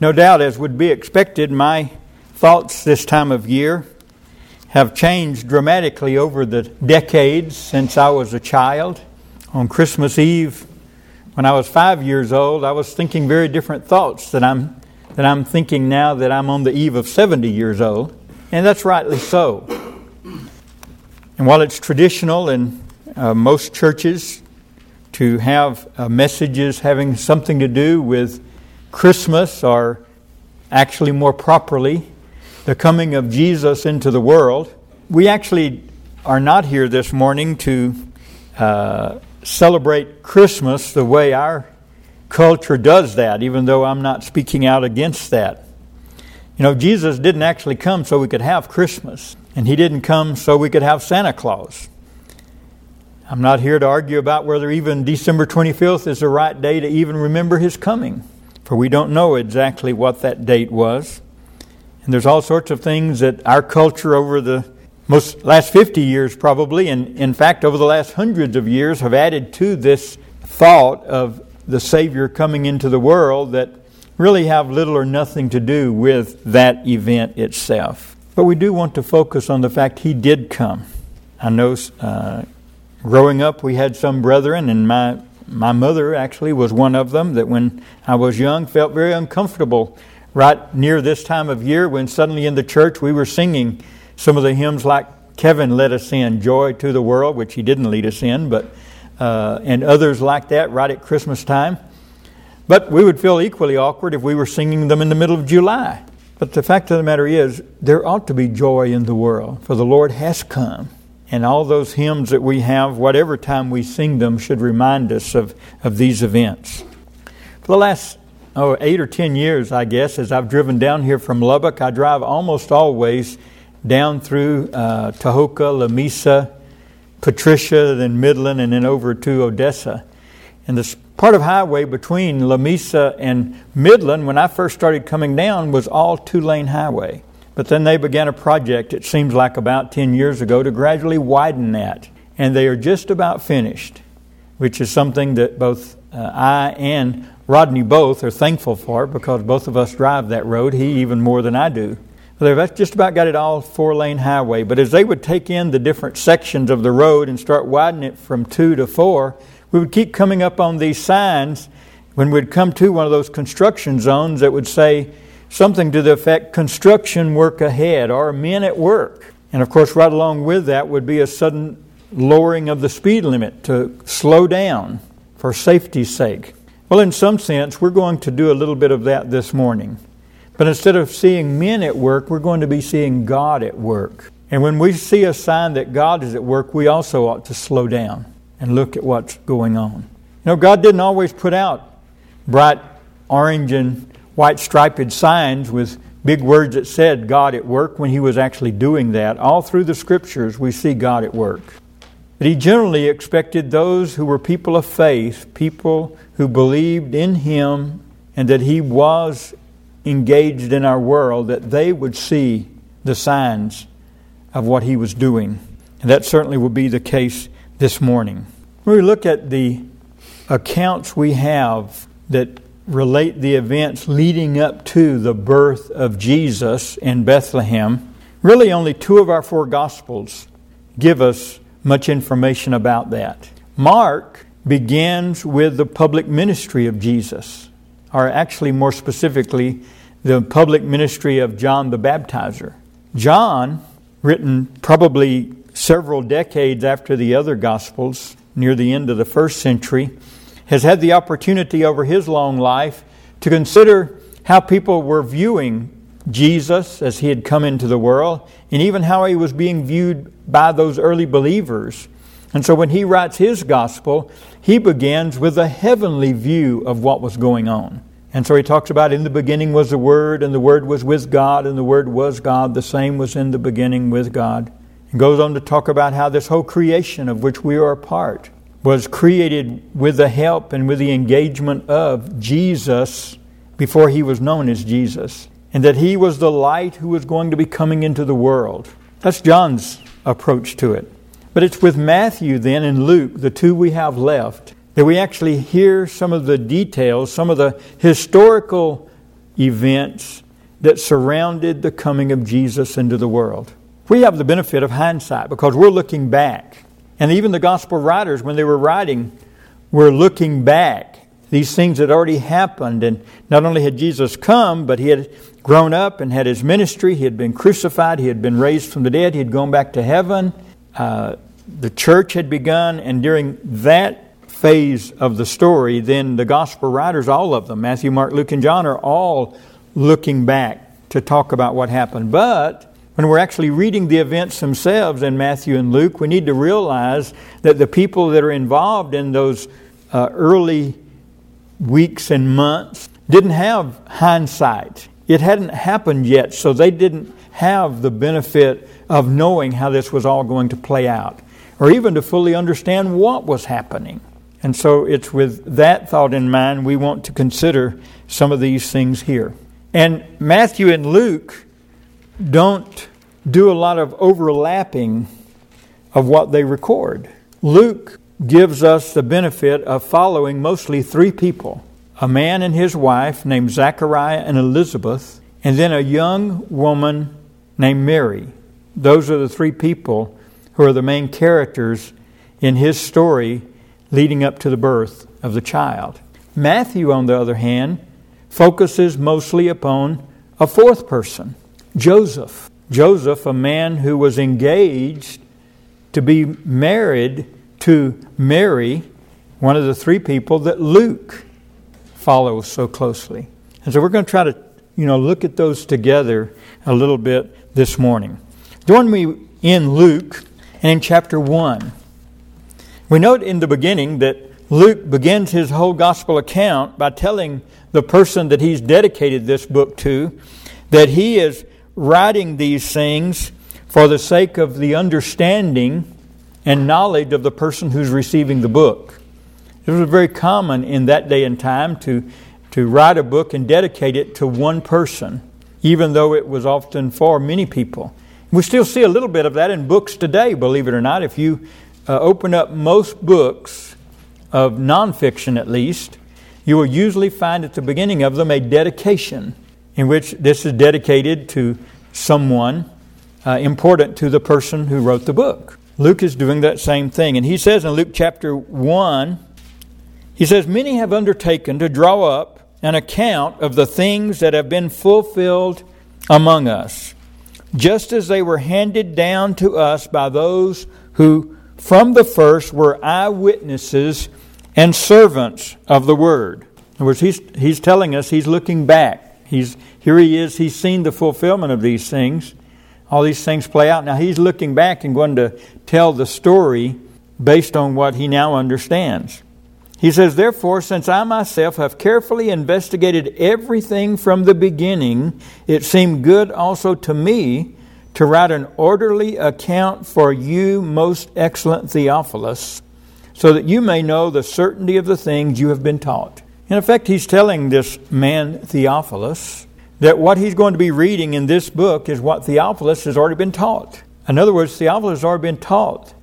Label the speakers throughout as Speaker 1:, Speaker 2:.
Speaker 1: No doubt, as would be expected, my thoughts this time of year have changed dramatically over the decades since I was a child. On Christmas Eve, when I was 5 years old, I was thinking very different thoughts than I'm thinking now that I'm on the eve of 70 years old. And that's rightly so. And while it's traditional in most churches to have messages having something to do with Christmas, or actually more properly, the coming of Jesus into the world, we actually are not here this morning to celebrate Christmas the way our culture does that, even though I'm not speaking out against that. You know, Jesus didn't actually come so we could have Christmas, and He didn't come so we could have Santa Claus. I'm not here to argue about whether even December 25th is the right day to even remember His coming, for we don't know exactly what that date was. And there's all sorts of things that our culture over the last 50 years probably, and in fact over the last hundreds of years, have added to this thought of the Savior coming into the world that really have little or nothing to do with that event itself. But we do want to focus on the fact He did come. I know growing up we had some brethren, and my mother actually was one of them, that when I was young felt very uncomfortable right near this time of year when suddenly in the church we were singing some of the hymns like Kevin led us in, Joy to the World, which he didn't lead us in, but and others like that right at Christmas time. But we would feel equally awkward if we were singing them in the middle of July. But the fact of the matter is, there ought to be joy in the world, for the Lord has come. And all those hymns that we have, whatever time we sing them, should remind us of these events. For the last 8 or 10 years, I guess, as I've driven down here from Lubbock, I drive almost always down through Tahoka, Lamesa, Patricia, then Midland, and then over to Odessa. And this part of highway between Lamesa and Midland, when I first started coming down, was all 2-lane highway. But then they began a project, it seems like about 10 years ago, to gradually widen that. And they are just about finished, which is something that both I and Rodney both are thankful for, because both of us drive that road, he even more than I do. They've just about got it all 4-lane highway. But as they would take in the different sections of the road and start widening it from 2 to 4, we would keep coming up on these signs when we'd come to one of those construction zones that would say something to the effect, construction work ahead, or men at work. And of course, right along with that would be a sudden lowering of the speed limit to slow down for safety's sake. Well, in some sense, we're going to do a little bit of that this morning. But instead of seeing men at work, we're going to be seeing God at work. And when we see a sign that God is at work, we also ought to slow down and look at what's going on. You know, God didn't always put out bright orange and white striped signs with big words that said God at work when He was actually doing that. All through the Scriptures we see God at work. But He generally expected those who were people of faith, people who believed in Him and that He was engaged in our world, that they would see the signs of what He was doing. And that certainly will be the case this morning. When we look at the accounts we have that relate the events leading up to the birth of Jesus in Bethlehem, really only 2 of our 4 Gospels give us much information about that. Mark begins with the public ministry of Jesus, or actually more specifically, the public ministry of John the Baptizer. John, written probably several decades after the other Gospels, near the end of the 1st century, has had the opportunity over his long life to consider how people were viewing Jesus as He had come into the world, and even how He was being viewed by those early believers. And so when he writes his Gospel, he begins with a heavenly view of what was going on. And so he talks about, in the beginning was the Word, and the Word was with God, and the Word was God. The same was in the beginning with God. And goes on to talk about how this whole creation of which we are a part was created with the help and with the engagement of Jesus before He was known as Jesus. And that He was the light who was going to be coming into the world. That's John's approach to it. But it's with Matthew then and Luke, the 2 we have left, that we actually hear some of the details, some of the historical events that surrounded the coming of Jesus into the world. We have the benefit of hindsight because we're looking back. And even the gospel writers, when they were writing, were looking back. These things had already happened. And not only had Jesus come, but he had grown up and had his ministry. He had been crucified. He had been raised from the dead. He had gone back to heaven. The church had begun. And during that phase of the story, then the gospel writers, all of them, Matthew, Mark, Luke, and John, are all looking back to talk about what happened. But when we're actually reading the events themselves in Matthew and Luke, we need to realize that the people that are involved in those early weeks and months didn't have hindsight. It hadn't happened yet, so they didn't have the benefit of knowing how this was all going to play out, or even to fully understand what was happening. And so it's with that thought in mind we want to consider some of these things here. And Matthew and Luke don't do a lot of overlapping of what they record. Luke gives us the benefit of following mostly three people: a man and his wife named Zachariah and Elizabeth, and then a young woman named Mary. Those are the three people who are the main characters in his story leading up to the birth of the child. Matthew, on the other hand, focuses mostly upon a fourth person, Joseph. Joseph, a man who was engaged to be married to Mary, one of the three people that Luke follows so closely. And so we're going to try to, look at those together a little bit this morning. Join me in Luke and in chapter 1. We note in the beginning that Luke begins his whole gospel account by telling the person that he's dedicated this book to that he is writing these things for the sake of the understanding and knowledge of the person who's receiving the book. It was very common in that day and time to write a book and dedicate it to one person, even though it was often for many people. We still see a little bit of that in books today, believe it or not. If you open up most books of nonfiction at least, you will usually find at the beginning of them a dedication in which this is dedicated to someone important to the person who wrote the book. Luke is doing that same thing. And he says in Luke chapter 1, he says, "Many have undertaken to draw up an account of the things that have been fulfilled among us, just as they were handed down to us by those who from the first were eyewitnesses and servants of the word." In other words, he's telling us, he's looking back. He's seen the fulfillment of these things. All these things play out. Now he's looking back and going to tell the story based on what he now understands. He says, "Therefore, since I myself have carefully investigated everything from the beginning, it seemed good also to me to write an orderly account for you, most excellent Theophilus, so that you may know the certainty of the things you have been taught." In effect, he's telling this man, Theophilus, that what he's going to be reading in this book is what Theophilus has already been taught. In other words, Theophilus has already been taught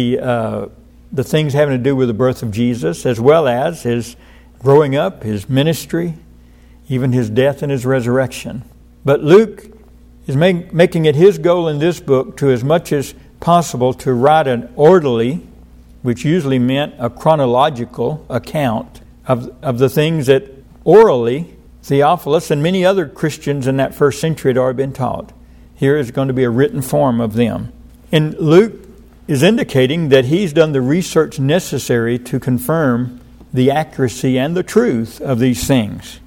Speaker 1: the things having to do with the birth of Jesus, as well as his growing up, his ministry, even his death and his resurrection. But Luke is making it his goal in this book to, as much as possible, to write an orderly, which usually meant a chronological account of the things that orally Theophilus and many other Christians in that first century had already been taught. Here is going to be a written form of them. And Luke is indicating that he's done the research necessary to confirm the accuracy and the truth of these things.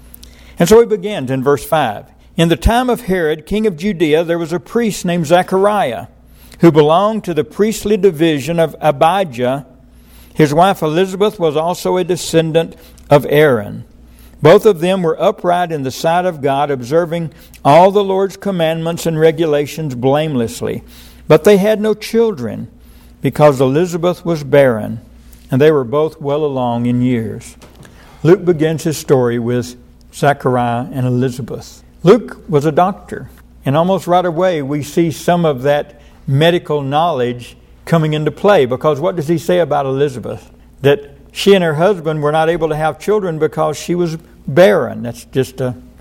Speaker 1: And so he begins in verse 5. "In the time of Herod, king of Judea, there was a priest named Zachariah, who belonged to the priestly division of Abijah. His wife Elizabeth was also a descendant of Aaron. Both of them were upright in the sight of God, observing all the Lord's commandments and regulations blamelessly. But they had no children, because Elizabeth was barren, and they were both well along in years." Luke begins his story with Zachariah and Elizabeth. Luke was a doctor, and almost right away we see some of that medical knowledge coming into play, because what does he say about Elizabeth? That she and her husband were not able to have children because she was barren. That's just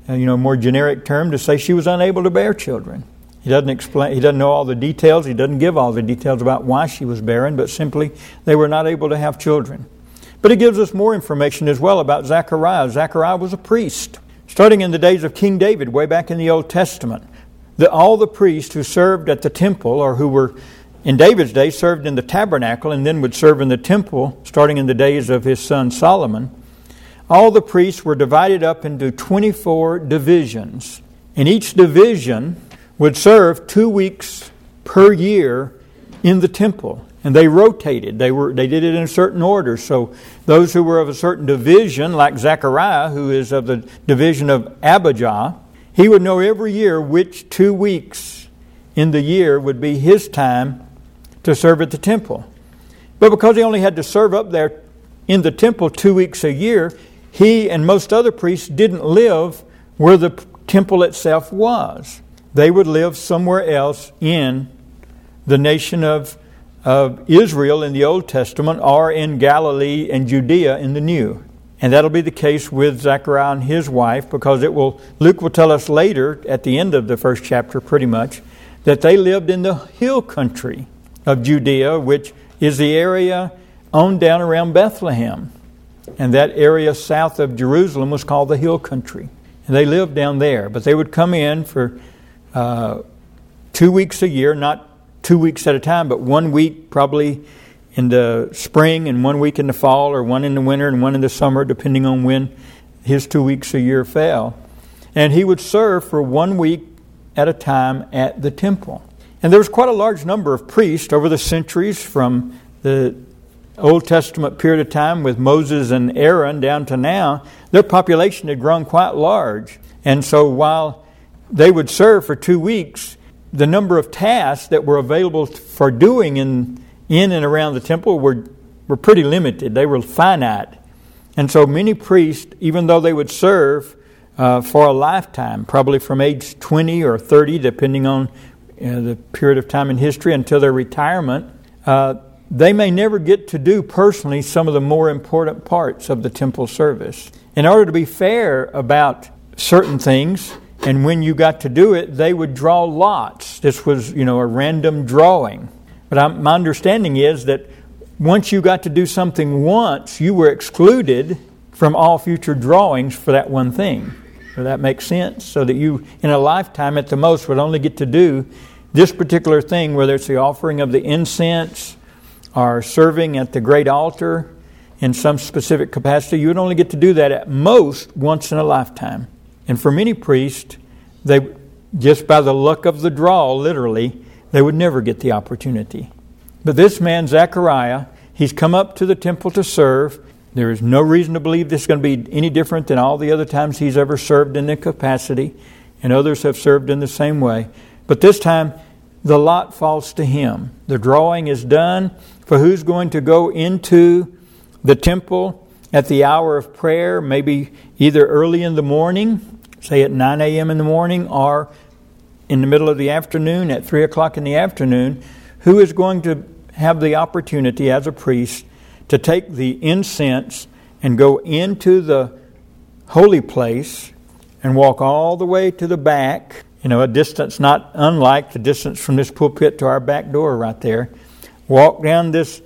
Speaker 1: more generic term to say she was unable to bear children. He doesn't explain. He doesn't know all the details. He doesn't give all the details about why she was barren, but simply they were not able to have children. But it gives us more information as well about Zechariah. Zechariah was a priest. Starting in the days of King David, way back in the Old Testament, all the priests who served at the temple, or who were, in David's day, served in the tabernacle and then would serve in the temple, starting in the days of his son Solomon, all the priests were divided up into 24 divisions. And each division would serve 2 weeks per year in the temple. And they rotated. They did it in a certain order. So those who were of a certain division, like Zechariah, who is of the division of Abijah, he would know every year which 2 weeks in the year would be his time to serve at the temple. But because he only had to serve up there in the temple 2 weeks a year, he and most other priests didn't live where the temple itself was. They would live somewhere else in the nation of Israel in the Old Testament, or in Galilee and Judea in the New. And that'll be the case with Zechariah and his wife, because Luke will tell us later, at the end of the first chapter pretty much, that they lived in the hill country of Judea, which is the area on down around Bethlehem. And that area south of Jerusalem was called the hill country. And they lived down there. But they would come in for 2 weeks a year, not 2 weeks at a time, but 1 week probably in the spring and 1 week in the fall, or one in the winter and one in the summer, depending on when his 2 weeks a year fell. And he would serve for 1 week at a time at the temple. And there was quite a large number of priests over the centuries, from the Old Testament period of time with Moses and Aaron down to now. Their population had grown quite large. And so while they would serve for 2 weeks, the number of tasks that were available for doing in and around the temple were pretty limited. They were finite. And so many priests, even though they would serve for a lifetime, probably from age 20 or 30, depending on the period of time in history, until their retirement, they may never get to do personally some of the more important parts of the temple service. In order to be fair about certain things, and when you got to do it, they would draw lots. This was, a random drawing. But my understanding is that once you got to do something once, you were excluded from all future drawings for that one thing. So that makes sense? So that you, in a lifetime at the most, would only get to do this particular thing, whether it's the offering of the incense or serving at the great altar in some specific capacity. You would only get to do that at most once in a lifetime. And for many priests, they, just by the luck of the draw, literally, they would never get the opportunity. But this man, Zechariah, he's come up to the temple to serve. There is no reason to believe this is going to be any different than all the other times he's ever served in the capacity, and others have served in the same way. But this time, the lot falls to him. The drawing is done for who's going to go into the temple at the hour of prayer, maybe either early in the morning, say at 9 a.m. in the morning, or in the middle of the afternoon at 3 o'clock in the afternoon, who is going to have the opportunity as a priest to take the incense and go into the holy place and walk all the way to the back, a distance not unlike the distance from this pulpit to our back door right there. Walk down this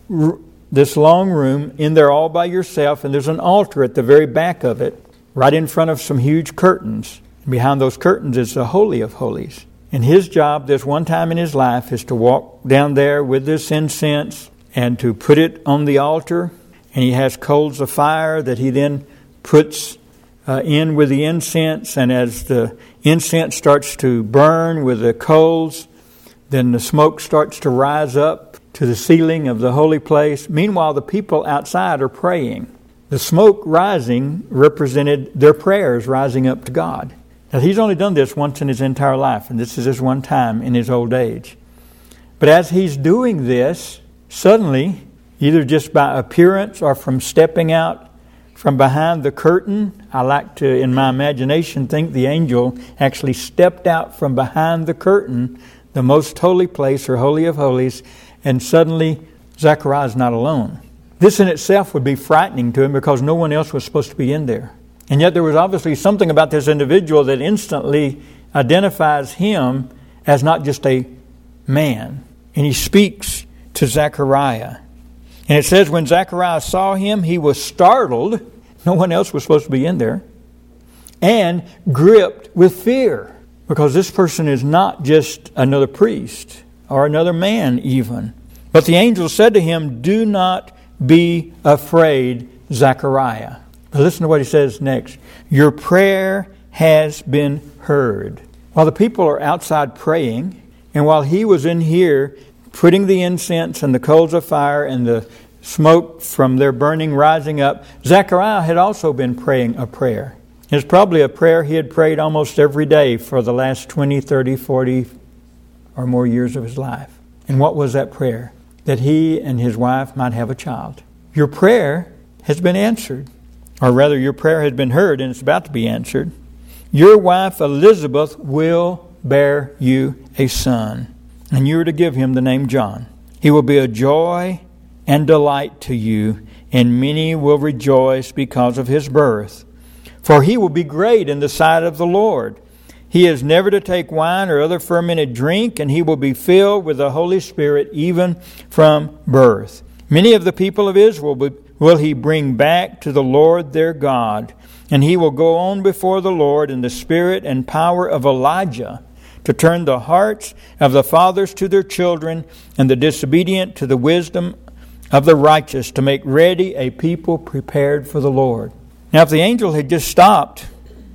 Speaker 1: long room in there all by yourself, and there's an altar at the very back of it, right in front of some huge curtains. Behind those curtains is the Holy of Holies. And his job this one time in his life is to walk down there with this incense and to put it on the altar. And he has coals of fire that he then puts in with the incense. And as the incense starts to burn with the coals, then the smoke starts to rise up to the ceiling of the holy place. Meanwhile, the people outside are praying. The smoke rising represented their prayers rising up to God. Now, he's only done this once in his entire life, and this is his one time in his old age. But as he's doing this, suddenly, either just by appearance or from stepping out from behind the curtain, I like to, in my imagination, think the angel actually stepped out from behind the curtain, the most holy place, or Holy of Holies, and suddenly Zechariah is not alone. This in itself would be frightening to him because no one else was supposed to be in there. And yet there was obviously something about this individual that instantly identifies him as not just a man. And he speaks to Zechariah. And it says when Zechariah saw him, he was startled. No one else was supposed to be in there. And gripped with fear. Because this person is not just another priest or another man even. But the angel said to him, "Do not be afraid, Zechariah." But listen to what he says next. "Your prayer has been heard." While the people are outside praying, and while he was in here putting the incense and the coals of fire and the smoke from their burning rising up, Zechariah had also been praying a prayer. It's probably a prayer he had prayed almost every day for the last 20, 30, 40 or more years of his life. And what was that prayer? That he and his wife might have a child. Your prayer has been answered. Or rather, your prayer has been heard and it's about to be answered. Your wife Elizabeth will bear you a son, and you are to give him the name John. He will be a joy and delight to you, and many will rejoice because of his birth. For he will be great in the sight of the Lord. He is never to take wine or other fermented drink, and he will be filled with the Holy Spirit even from birth. Many of the people of Israel will he bring back to the Lord their God, and he will go on before the Lord in the spirit and power of Elijah, to turn the hearts of the fathers to their children, and the disobedient to the wisdom of the righteous, to make ready a people prepared for the Lord. Now, if the angel had just stopped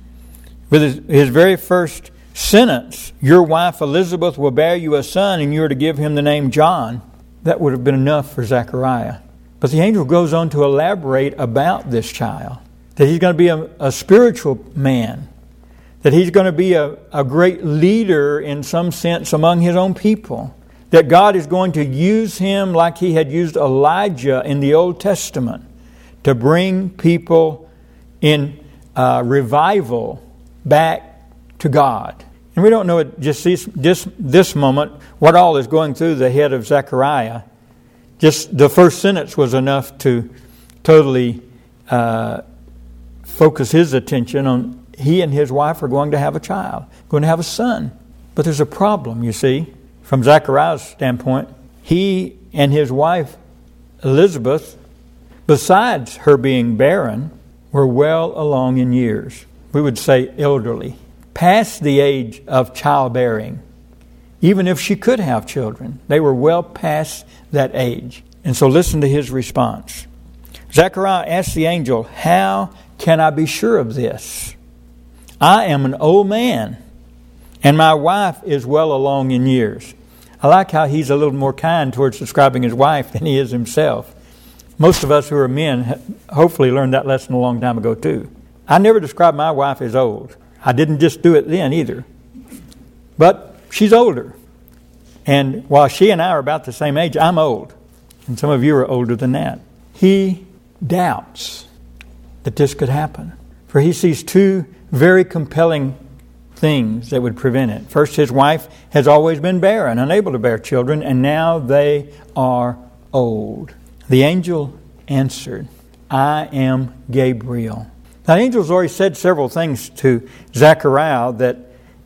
Speaker 1: with his very first sentence, your wife Elizabeth will bear you a son, and you are to give him the name John, that would have been enough for Zechariah. But the angel goes on to elaborate about this child, that he's going to be a spiritual man, that he's going to be a great leader in some sense among his own people, that God is going to use him like he had used Elijah in the Old Testament to bring people in revival back to God. And we don't know at just this moment what all is going through the head of Zechariah. Just the first sentence was enough to totally focus his attention on he and his wife are going to have a child, going to have a son. But there's a problem, you see, from Zechariah's standpoint. He and his wife Elizabeth, besides her being barren, were well along in years. We would say elderly, past the age of childbearing. Even if she could have children, they were well past that age. And so listen to his response. Zechariah asked the angel, "How can I be sure of this? I am an old man, and my wife is well along in years." I like how he's a little more kind towards describing his wife than he is himself. Most of us who are men hopefully learned that lesson a long time ago too. I never described my wife as old. I didn't just do it then either. But she's older. And while she and I are about the same age, I'm old. And some of you are older than that. He doubts that this could happen. For he sees two very compelling things that would prevent it. First, his wife has always been barren, unable to bear children, and now they are old. The angel answered, "I am Gabriel." Now, the angel's already said several things to Zechariah that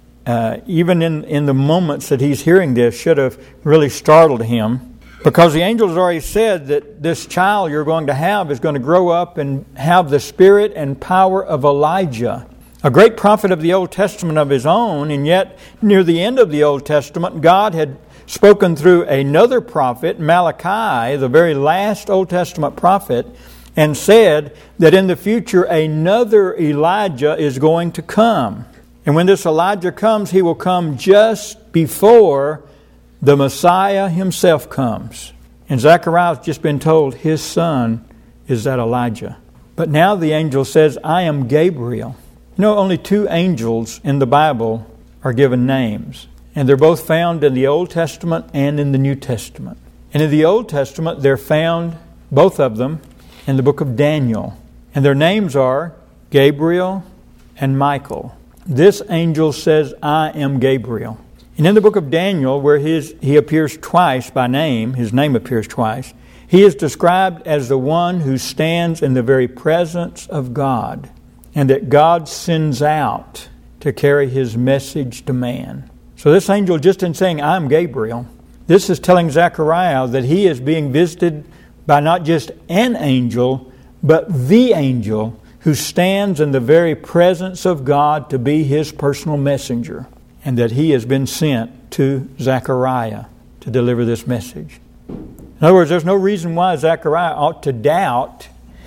Speaker 1: even in the moments that he's hearing this should have really startled him. Because the angel's already said that this child you're going to have is going to grow up and have the spirit and power of Elijah, a great prophet of the Old Testament of his own. And yet, near the end of the Old Testament, God had spoken through another prophet, Malachi, the very last Old Testament prophet, and said that in the future another Elijah is going to come. And when this Elijah comes, he will come just before the Messiah himself comes. And Zechariah has just been told his son is that Elijah. But now the angel says, "I am Gabriel." You know, only two angels in the Bible are given names. And they're both found in the Old Testament and in the New Testament. And in the Old Testament, they're found, both of them, in the book of Daniel. And their names are Gabriel and Michael. This angel says, "I am Gabriel." And in the book of Daniel, where he appears twice by name, his name appears twice, he is described as the one who stands in the very presence of God. and that God sends out to carry His message to man. So this angel, just in saying, I'm Gabriel, this is telling Zechariah that he is being visited by not just an angel, but the angel who stands in the very presence of God to be His personal messenger, and that he has been sent to Zechariah to deliver this message. In other words, there's no reason why Zechariah ought to doubt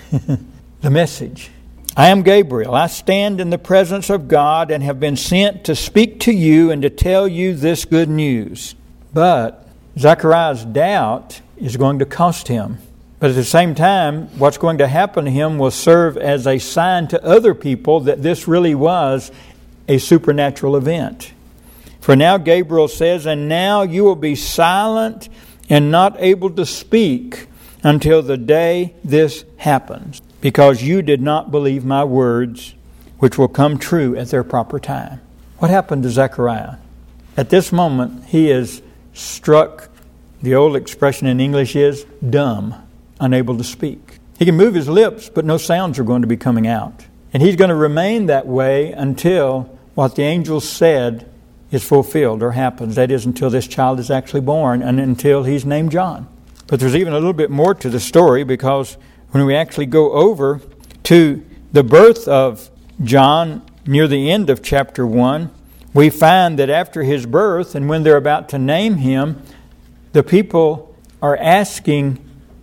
Speaker 1: the message. I am Gabriel. I stand in the presence of God and have been sent to speak to you and to tell you this good news. But Zechariah's doubt is going to cost him. But at the same time, what's going to happen to him will serve as a sign to other people that this really was a supernatural event. For now, Gabriel says, and now you will be silent and not able to speak until the day this happens, because you did not believe my words, which will come true at their proper time. What happened to Zechariah? At this moment, he is struck, the old expression in English is dumb, unable to speak. He can move his lips, but no sounds are going to be coming out. And he's going to remain that way until what the angel said is fulfilled or happens. That is, until this child is actually born and until he's named John. But there's even a little bit more to the story, because when we actually go over to the birth of John near the end of chapter 1, we find that after his birth and when they're about to name him, the people are asking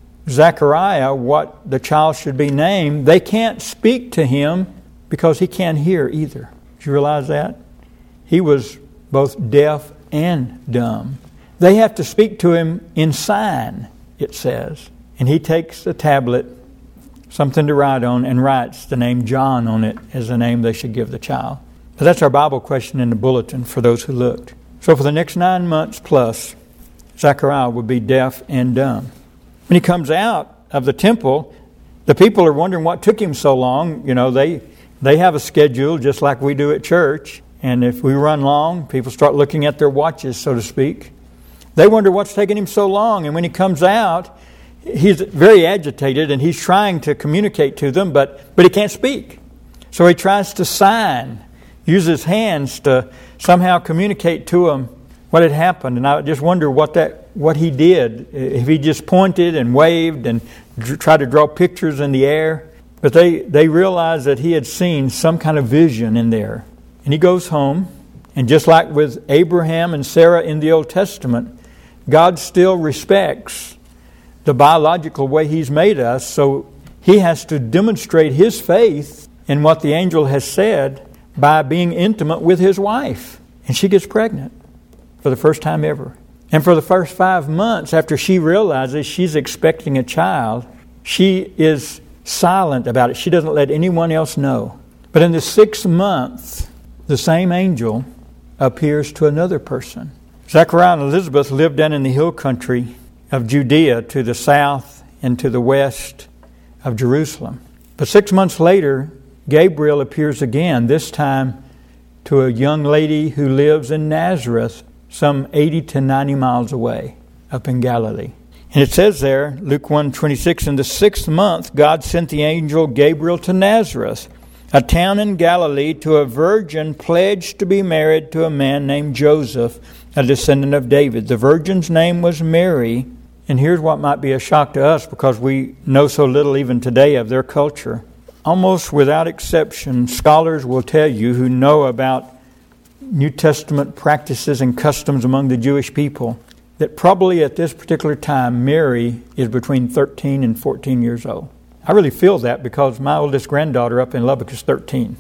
Speaker 1: Zechariah what the child should be named. They can't speak to him because he can't hear either. Did you realize that? He was both deaf and dumb. They have to speak to him in sign, it says. And he takes a tablet, something to write on, and writes the name John on it as the name they should give the child. But that's our Bible question in the bulletin for those who looked. So for the next 9 months plus, Zechariah would be deaf and dumb. When he comes out of the temple, the people are wondering what took him so long. You know, they have a schedule just like we do at church. And if we run long, people start looking at their watches, so to speak. They wonder what's taking him so long. And when he comes out, he's very agitated and he's trying to communicate to them, but he can't speak. So he tries to sign, use his hands to somehow communicate to them what had happened. And I just wonder what he did. If he just pointed and waved and tried to draw pictures in the air. But they realized that he had seen some kind of vision in there. And he goes home, and just like with Abraham and Sarah in the Old Testament, God still respects the biological way He's made us, so He has to demonstrate His faith in what the angel has said by being intimate with his wife. And she gets pregnant for the first time ever. And for the first 5 months after she realizes she's expecting a child, she is silent about it. She doesn't let anyone else know. But in the 6th month, the same angel appears to another person. Zechariah and Elizabeth lived down in the hill country of Judea to the south and to the west of Jerusalem. But 6 months later, Gabriel appears again, this time to a young lady who lives in Nazareth, some 80 to 90 miles away, up in Galilee. And it says there, Luke 1:26, in the 6th month, God sent the angel Gabriel to Nazareth, a town in Galilee, to a virgin pledged to be married to a man named Joseph, a descendant of David. The virgin's name was Mary. And here's what might be a shock to us because we know so little even today of their culture. Almost without exception, scholars will tell you who know about New Testament practices and customs among the Jewish people that probably at this particular time, Mary is between 13 and 14 years old. I really feel that because my oldest granddaughter up in Lubbock is 13.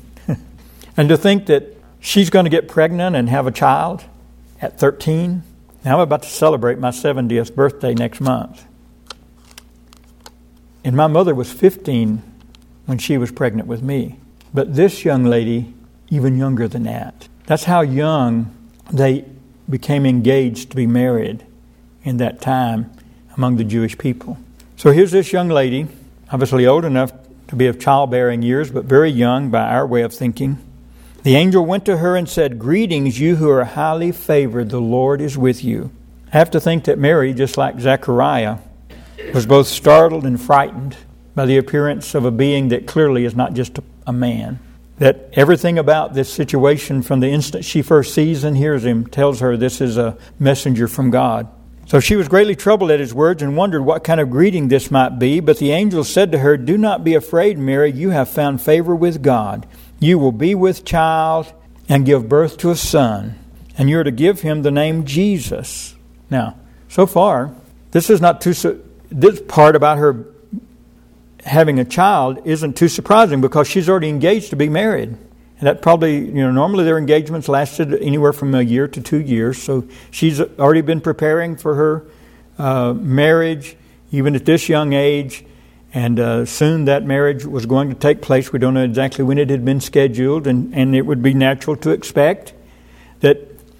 Speaker 1: And to think that she's going to get pregnant and have a child at 13. Now I'm about to celebrate my 70th birthday next month. And my mother was 15 when she was pregnant with me. But this young lady, even younger than that. That's how young they became engaged to be married in that time among the Jewish people. So here's this young lady, obviously old enough to be of childbearing years, but very young by our way of thinking. The angel went to her and said, "Greetings, you who are highly favored, the Lord is with you." I have to think that Mary, just like Zechariah, was both startled and frightened by the appearance of a being that clearly is not just a man. that everything about this situation from the instant she first sees and hears him tells her this is a messenger from God. So she was greatly troubled at his words and wondered what kind of greeting this might be. But the angel said to her, "Do not be afraid, Mary. You have found favor with God. You will be with child and give birth to a son, and you are to give him the name Jesus." Now, so far, this part about her having a child isn't too surprising because she's already engaged to be married. And that probably, normally their engagements lasted anywhere from a year to 2 years. So she's already been preparing for her marriage, even at this young age. And soon that marriage was going to take place. We don't know exactly when it had been scheduled. And it would be natural to expect that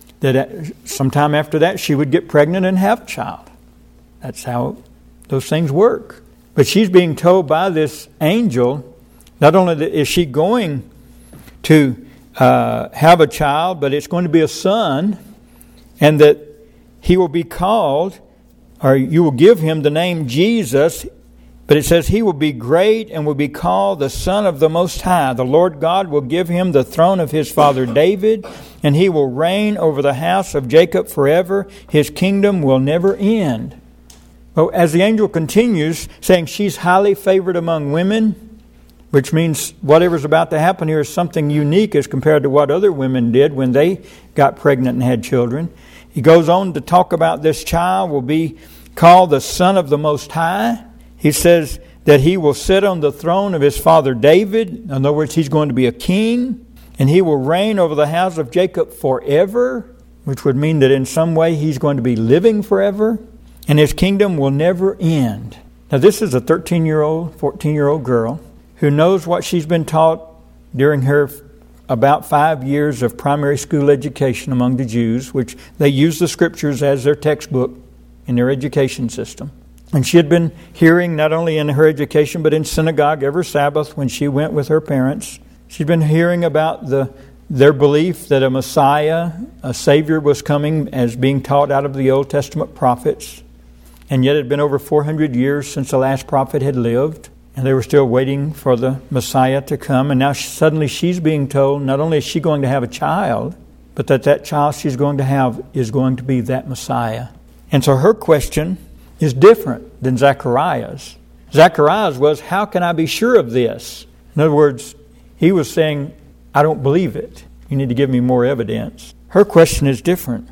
Speaker 1: sometime after that she would get pregnant and have a child. That's how those things work. But she's being told by this angel, not only is she going to have a child, but it's going to be a son, and that he will be called, or you will give him the name Jesus. But it says he will be great and will be called the Son of the Most High. The Lord God will give him the throne of his father David, and he will reign over the house of Jacob forever. His kingdom will never end. Well, as the angel continues, saying she's highly favored among women, which means whatever's about to happen here is something unique as compared to what other women did when they got pregnant and had children. He goes on to talk about this child will be called the Son of the Most High. He says that he will sit on the throne of his father David. In other words, he's going to be a king. And he will reign over the house of Jacob forever, which would mean that in some way he's going to be living forever. And his kingdom will never end. Now this is a 13-year-old, 14-year-old girl who knows what she's been taught during her about 5 years of primary school education among the Jews, which they use the Scriptures as their textbook in their education system. And she had been hearing not only in her education but in synagogue every Sabbath when she went with her parents. She'd been hearing about their belief that a Messiah, a Savior, was coming as being taught out of the Old Testament prophets. And yet it had been over 400 years since the last prophet had lived. And they were still waiting for the Messiah to come. And now suddenly she's being told not only is she going to have a child, but that child she's going to have is going to be that Messiah. And so her question is different than Zechariah's. Zechariah's was, how can I be sure of this? In other words, he was saying, I don't believe it. You need to give me more evidence. Her question is different.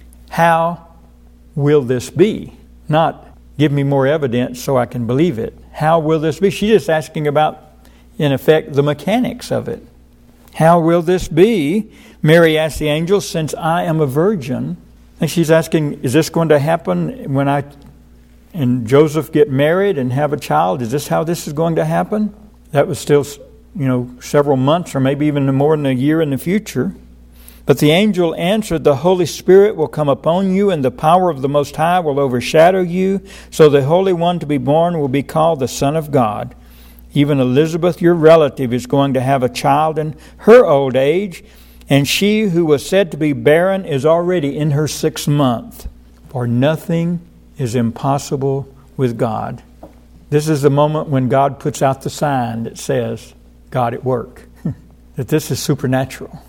Speaker 1: How will this be? Not give me more evidence so I can believe it. How will this be? She's just asking about, in effect, the mechanics of it. How will this be? Mary asked the angel, since I am a virgin. And she's asking, is this going to happen when I and Joseph get married and have a child? Is this how this is going to happen? That was still, several months or maybe even more than a year in the future. But the angel answered, the Holy Spirit will come upon you, and the power of the Most High will overshadow you. So the Holy One to be born will be called the Son of God. Even Elizabeth, your relative, is going to have a child in her old age, and she who was said to be barren is already in her 6th month. For nothing is impossible with God. This is the moment when God puts out the sign that says, God at work. That this is supernatural.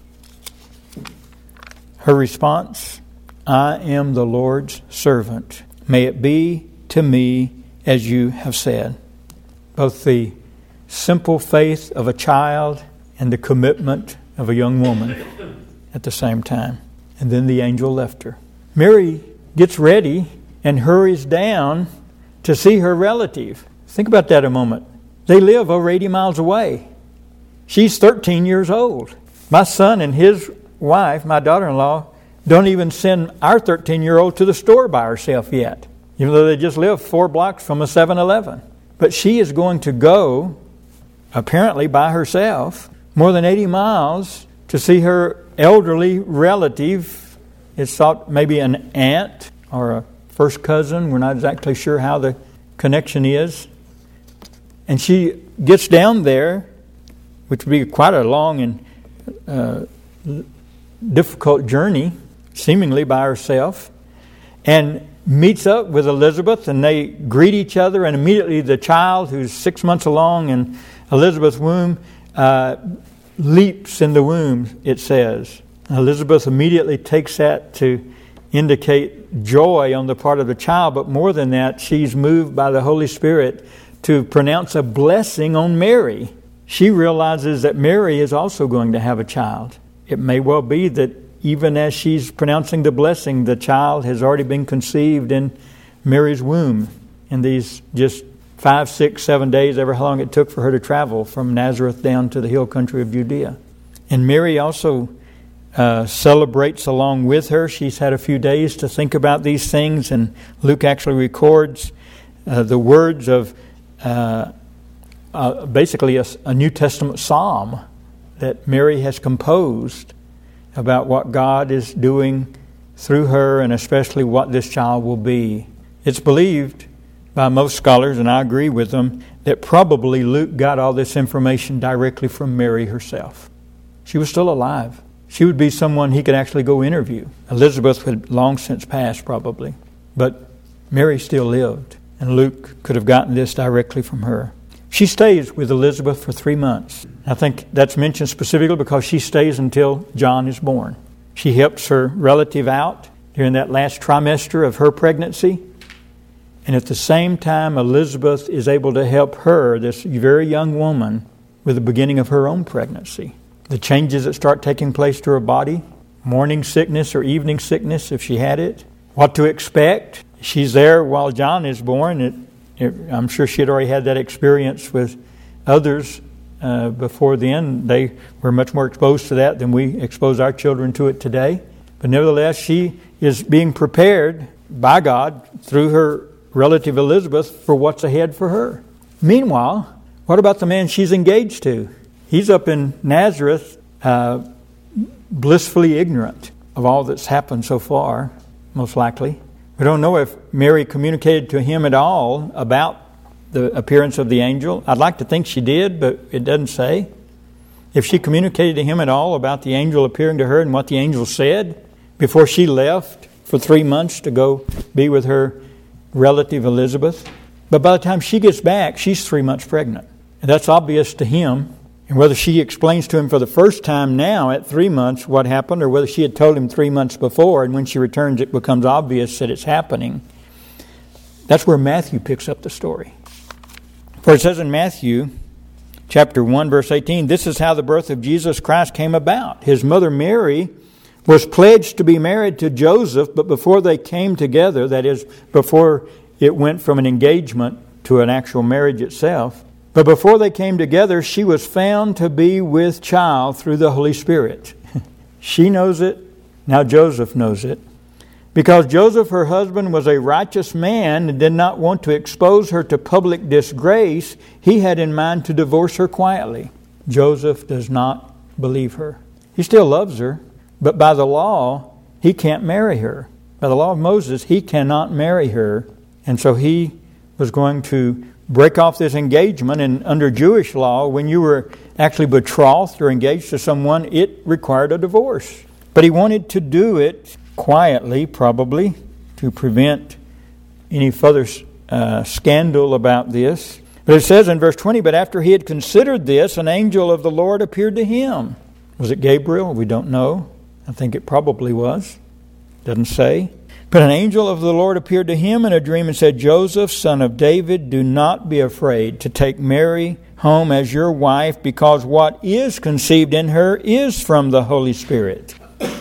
Speaker 1: Her response, I am the Lord's servant. May it be to me as you have said. Both the simple faith of a child and the commitment of a young woman at the same time. And then the angel left her. Mary gets ready and hurries down to see her relative. Think about that a moment. They live over 80 miles away. She's 13 years old. My son and his wife, my daughter-in-law, don't even send our 13-year-old to the store by herself yet, even though they just live 4 blocks from a 7-Eleven. But she is going to go, apparently by herself, more than 80 miles to see her elderly relative. It's thought maybe an aunt or a first cousin. We're not exactly sure how the connection is. And she gets down there, which would be quite a long and difficult journey, seemingly by herself, and meets up with Elizabeth, and they greet each other, and immediately the child, who's 6 months along in Elizabeth's womb, leaps in the womb, it says. Elizabeth immediately takes that to indicate joy on the part of the child, but more than that, she's moved by the Holy Spirit to pronounce a blessing on Mary. She realizes that Mary is also going to have a child. It may well be that even as she's pronouncing the blessing, the child has already been conceived in Mary's womb in these just 5, 6, 7 days, ever how long it took for her to travel from Nazareth down to the hill country of Judea. And Mary also celebrates along with her. She's had a few days to think about these things, and Luke actually records the words of basically a New Testament psalm that Mary has composed about what God is doing through her, and especially what this child will be. It's believed by most scholars, and I agree with them, that probably Luke got all this information directly from Mary herself. She was still alive. She would be someone he could actually go interview. Elizabeth had long since passed, probably. But Mary still lived, and Luke could have gotten this directly from her. She stays with Elizabeth for 3 months. I think that's mentioned specifically because she stays until John is born. She helps her relative out during that last trimester of her pregnancy. And at the same time, Elizabeth is able to help her, this very young woman, with the beginning of her own pregnancy. The changes that start taking place to her body, morning sickness or evening sickness if she had it, what to expect. She's there while John is born. I'm sure she had already had that experience with others before then. They were much more exposed to that than we expose our children to it today. But nevertheless, she is being prepared by God through her relative Elizabeth for what's ahead for her. Meanwhile, what about the man she's engaged to? He's up in Nazareth, blissfully ignorant of all that's happened so far, most likely. We don't know if Mary communicated to him at all about the appearance of the angel. I'd like to think she did, but it doesn't say. If she communicated to him at all about the angel appearing to her and what the angel said before she left for 3 months to go be with her relative Elizabeth. But by the time she gets back, she's 3 months pregnant. And that's obvious to him. And whether she explains to him for the first time now at 3 months what happened, or whether she had told him 3 months before, and when she returns it becomes obvious that it's happening, that's where Matthew picks up the story. For it says in Matthew chapter 1, verse 18, "This is how the birth of Jesus Christ came about. His mother Mary was pledged to be married to Joseph, but before they came together, that is, before it went from an engagement to an actual marriage itself, but before they came together, she was found to be with child through the Holy Spirit." She knows it. Now Joseph knows it. Because Joseph, her husband, was a righteous man and did not want to expose her to public disgrace, he had in mind to divorce her quietly. Joseph does not believe her. He still loves her, but by the law, he can't marry her. By the law of Moses, he cannot marry her. And so he was going to break off this engagement. And under Jewish law, when you were actually betrothed or engaged to someone, it required a divorce. But he wanted to do it quietly, probably, to prevent any further scandal about this. But it says in verse 20, "But after he had considered this, an angel of the Lord appeared to him." Was it Gabriel? We don't know. I think it probably was. Doesn't say. "But an angel of the Lord appeared to him in a dream and said, 'Joseph, son of David, do not be afraid to take Mary home as your wife, because what is conceived in her is from the Holy Spirit.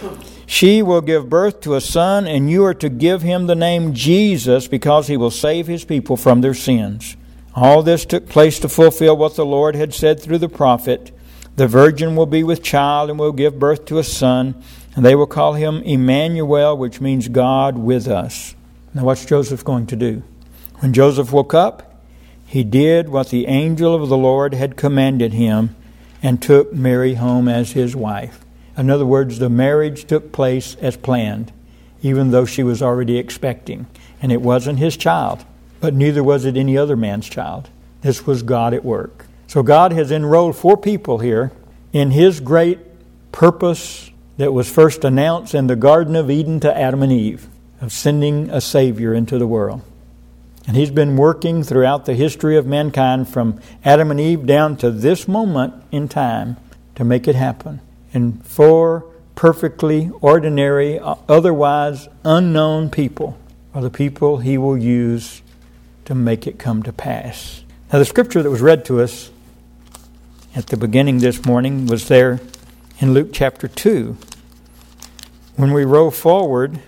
Speaker 1: She will give birth to a son, and you are to give him the name Jesus, because he will save his people from their sins.' All this took place to fulfill what the Lord had said through the prophet. 'The virgin will be with child and will give birth to a son, and they will call him Emmanuel,' which means God with us." Now what's Joseph going to do? When Joseph woke up, he did what the angel of the Lord had commanded him and took Mary home as his wife. In other words, the marriage took place as planned, even though she was already expecting. And it wasn't his child, but neither was it any other man's child. This was God at work. So God has enrolled 4 people here in his great purpose that was first announced in the Garden of Eden to Adam and Eve, of sending a Savior into the world. And he's been working throughout the history of mankind from Adam and Eve down to this moment in time to make it happen. And 4 perfectly ordinary, otherwise unknown people are the people He will use to make it come to pass. Now, the scripture that was read to us at the beginning this morning was there in Luke chapter 2. When we roll forward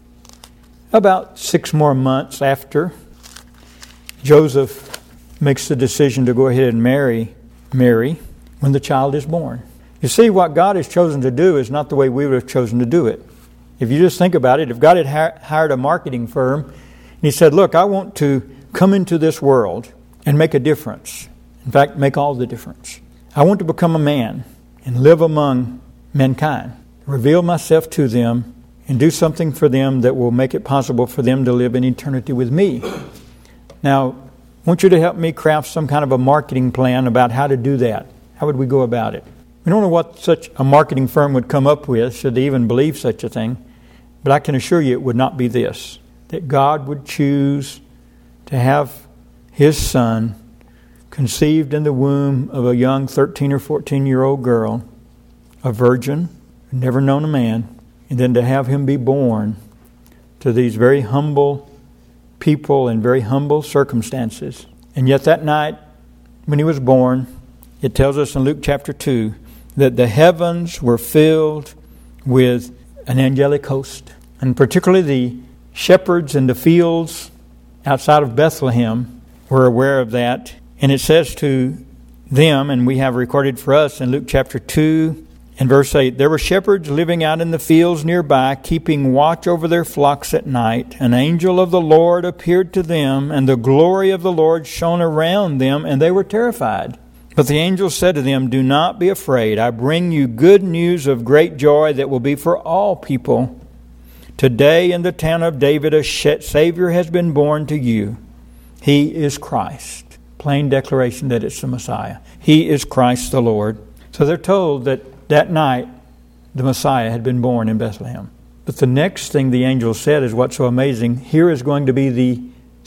Speaker 1: about 6 more months after Joseph makes the decision to go ahead and marry Mary when the child is born. You see, what God has chosen to do is not the way we would have chosen to do it. If you just think about it, if God had hired a marketing firm and He said, look, I want to come into this world and make a difference. In fact, make all the difference. I want to become a man and live among mankind, reveal myself to them, and do something for them that will make it possible for them to live in eternity with me. Now, I want you to help me craft some kind of a marketing plan about how to do that. How would we go about it? We don't know what such a marketing firm would come up with, should they even believe such a thing. But I can assure you it would not be this, that God would choose to have His Son conceived in the womb of a young 13 or 14-year-old girl, a virgin, never known a man, and then to have Him be born to these very humble people in very humble circumstances. And yet that night when He was born, it tells us in Luke chapter 2 that the heavens were filled with an angelic host. And particularly the shepherds in the fields outside of Bethlehem were aware of that. And it says to them, and we have recorded for us in Luke chapter 2 and verse 8, there were shepherds living out in the fields nearby, keeping watch over their flocks at night. An angel of the Lord appeared to them, and the glory of the Lord shone around them, and they were terrified. But the angel said to them, do not be afraid. I bring you good news of great joy that will be for all people. Today in the town of David a Savior has been born to you. He is Christ. Plain declaration that it's the Messiah. He is Christ the Lord. So they're told that night the Messiah had been born in Bethlehem. But the next thing the angel said is what's so amazing. Here is going to be the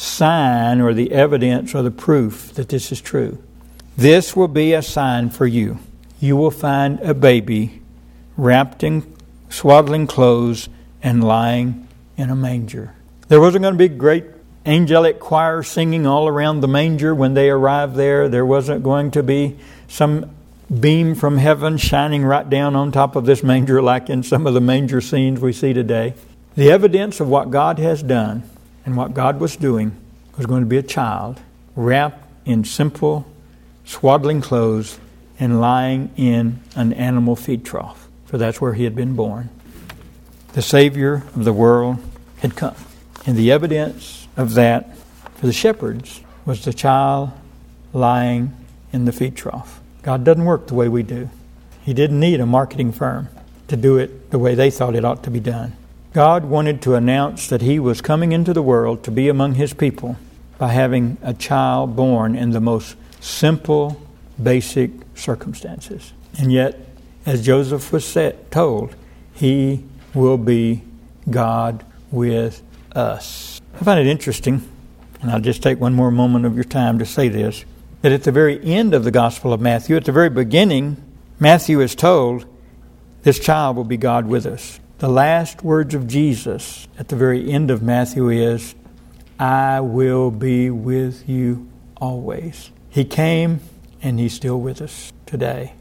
Speaker 1: sign or the evidence or the proof that this is true. This will be a sign for you. You will find a baby wrapped in swaddling clothes and lying in a manger. There wasn't going to be great angelic choir singing all around the manger when they arrived there. There wasn't going to be some beam from heaven shining right down on top of this manger like in some of the manger scenes we see today. The evidence of what God has done and what God was doing was going to be a child wrapped in simple swaddling clothes and lying in an animal feed trough, for that's where He had been born. The Savior of the world had come. And the evidence of that for the shepherds was the child lying in the feed trough. God doesn't work the way we do. He didn't need a marketing firm to do it the way they thought it ought to be done. God wanted to announce that He was coming into the world to be among His people by having a child born in the most simple, basic circumstances. And yet, as Joseph was told, He will be God with us. I find it interesting, and I'll just take one more moment of your time to say this, that at the very end of the Gospel of Matthew, at the very beginning, Matthew is told, this child will be God with us. The last words of Jesus at the very end of Matthew is, I will be with you always. He came, and He's still with us today.